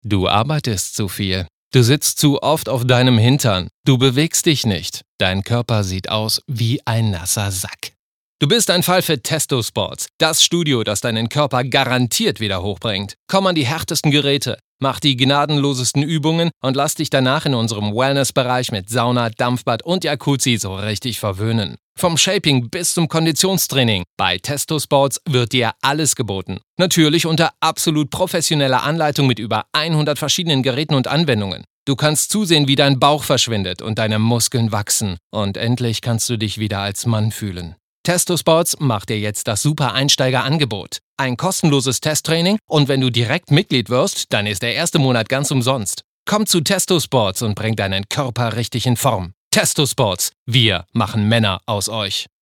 Du arbeitest zu viel. Du sitzt zu oft auf deinem Hintern. Du bewegst dich nicht. Dein Körper sieht aus wie ein nasser Sack. Du bist ein Fall für Testosports, das Studio, das deinen Körper garantiert wieder hochbringt. Komm an die härtesten Geräte, mach die gnadenlosesten Übungen und lass dich danach in unserem Wellness-Bereich mit Sauna, Dampfbad und Jacuzzi so richtig verwöhnen. Vom Shaping bis zum Konditionstraining. Bei Testosports wird dir alles geboten. Natürlich unter absolut professioneller Anleitung mit über 100 verschiedenen Geräten und Anwendungen. Du kannst zusehen, wie dein Bauch verschwindet und deine Muskeln wachsen. Und endlich kannst du dich wieder als Mann fühlen. Testosports macht dir jetzt das super Einsteigerangebot. Ein kostenloses Testtraining und wenn du direkt Mitglied wirst, dann ist der erste Monat ganz umsonst. Komm zu Testosports und bring deinen Körper richtig in Form. Testosports, wir machen Männer aus euch.